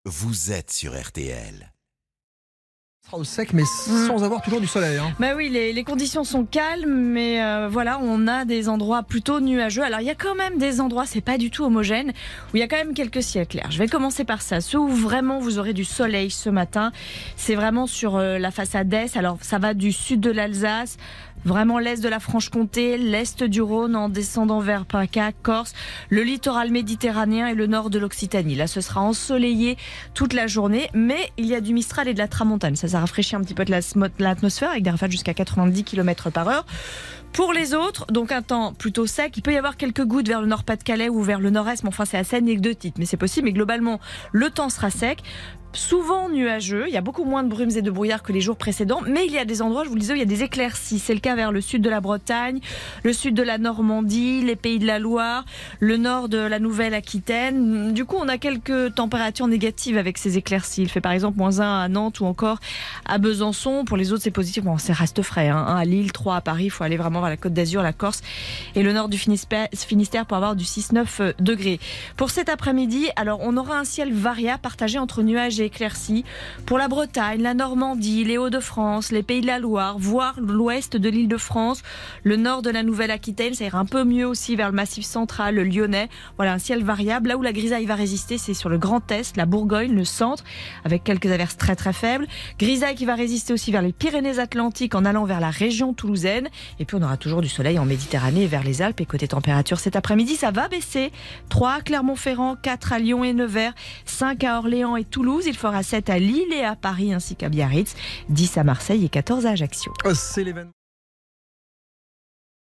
Vous êtes sur RTL. Sera au sec, mais sans avoir toujours du soleil. Bah oui, les conditions sont calmes, mais voilà, on a des endroits plutôt nuageux. Alors il y a quand même des endroits, c'est pas du tout homogène, où il y a quand même quelques ciels clairs. Je vais commencer par ça. Ceux où vraiment vous aurez du soleil ce matin, c'est vraiment sur la façade est. Alors ça va du sud de l'Alsace, vraiment l'est de la Franche-Comté, l'est du Rhône en descendant vers PACA, Corse, le littoral méditerranéen et le nord de l'Occitanie. Là, ce sera ensoleillé toute la journée, mais il y a du Mistral et de la Tramontane. Ça rafraîchit un petit peu de l'atmosphère avec des rafales jusqu'à 90 km/h. Pour les autres, donc un temps plutôt sec. Il peut y avoir quelques gouttes vers le Nord-Pas-de-Calais ou vers le nord-est, mais enfin c'est assez anecdotique, mais c'est possible. Mais globalement, le temps sera sec. Souvent nuageux, il y a beaucoup moins de brumes et de brouillard que les jours précédents, mais il y a des endroits, je vous le disais, où il y a des éclaircies. C'est le cas vers le sud de la Bretagne, le sud de la Normandie, les Pays de la Loire, le nord de la Nouvelle-Aquitaine. Du coup, on a quelques températures négatives avec ces éclaircies. Il fait par exemple -1 à Nantes ou encore à Besançon. Pour les autres, c'est positif. Bon, c'est reste frais. À Lille, 3 à Paris. Il faut aller vraiment vers la Côte d'Azur, la Corse et le nord du Finistère pour avoir du 6-9 degrés. Pour cet après-midi, alors on aura un ciel variable partagé entre nuages et éclaircies pour la Bretagne, la Normandie, les Hauts-de-France, les Pays de la Loire, voire l'ouest de l'Île-de-France, le nord de la Nouvelle-Aquitaine. Ça ira un peu mieux aussi vers le Massif central, le Lyonnais. Voilà, un ciel variable. Là où la grisaille va résister, c'est sur le Grand Est, la Bourgogne, le centre, avec quelques averses très très faibles. Grisaille qui va résister aussi vers les Pyrénées-Atlantiques en allant vers la région toulousaine. Et puis on aura toujours du soleil en Méditerranée et vers les Alpes. Et côté température, cet après-midi, ça va baisser. 3 à Clermont-Ferrand, 4 à Lyon et Nevers, 5 à Orléans et Toulouse. Il fera 7 à Lille et à Paris ainsi qu'à Biarritz, 10 à Marseille et 14 à Ajaccio. C'est l'événement.